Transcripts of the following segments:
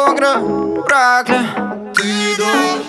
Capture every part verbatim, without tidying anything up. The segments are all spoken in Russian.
автограф, прокля. Ты идешь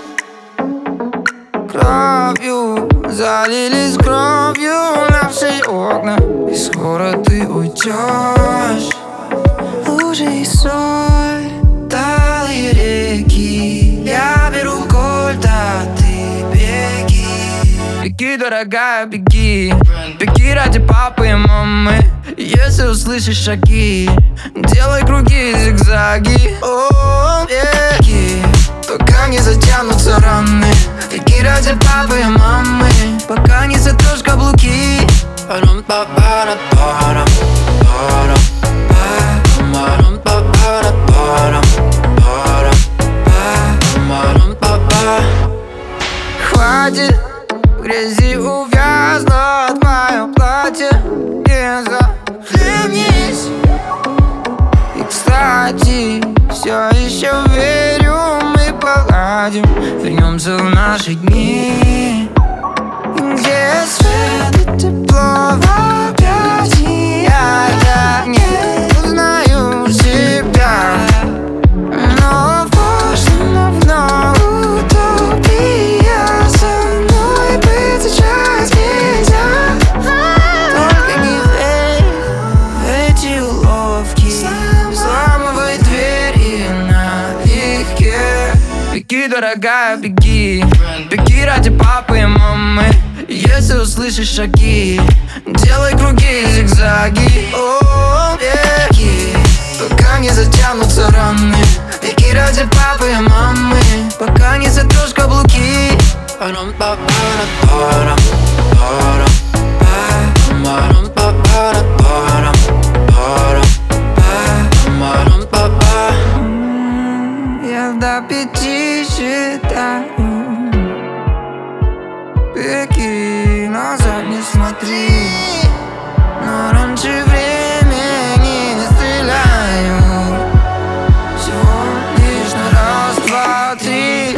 кровью, залились кровью наши окна, и скоро ты уйдешь. Лужи и соль, талые реки, я беру кольт, а ты беги. Беги, дорогая, беги, беги ради папы и мамы. Если услышишь шаги, делай круги, зигзаги. О, беги, пока не затянутся раны. Беги ради папы и мамы, пока не сотрешь каблуки. Парам па пара парам парам парам па пара парам парам парам па па. Хватит в грязи увязнуть мое платье, не захлебнись. И кстати, все еще верю, мы поладим, вернемся в наши дни, где свет и тепло в объятиях. Я не узнаю себя, но в прошлом давно утопия. Со мной быть сейчас нельзя. Только не верь в эти уловки, взламывай двери налегке. Беги, дорогая, беги, беги ради папы и мамы. Если услышишь шаги, делай круги, зигзаги. О, беги, пока не затянутся раны. Беги ради папы и мамы, пока не сотрешь каблуки. Парам па пара парам парам парам па пара парам парам парам па па. Я до пяти считаю. Беги, назад не смотри, но раньше времени не стреляю. Всего лишь на раз, два, три.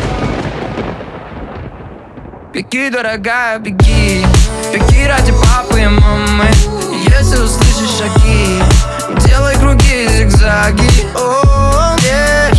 Беги, дорогая, беги, беги ради папы и мамы. Если услышишь шаги, делай круги, зигзаги. О, yeah.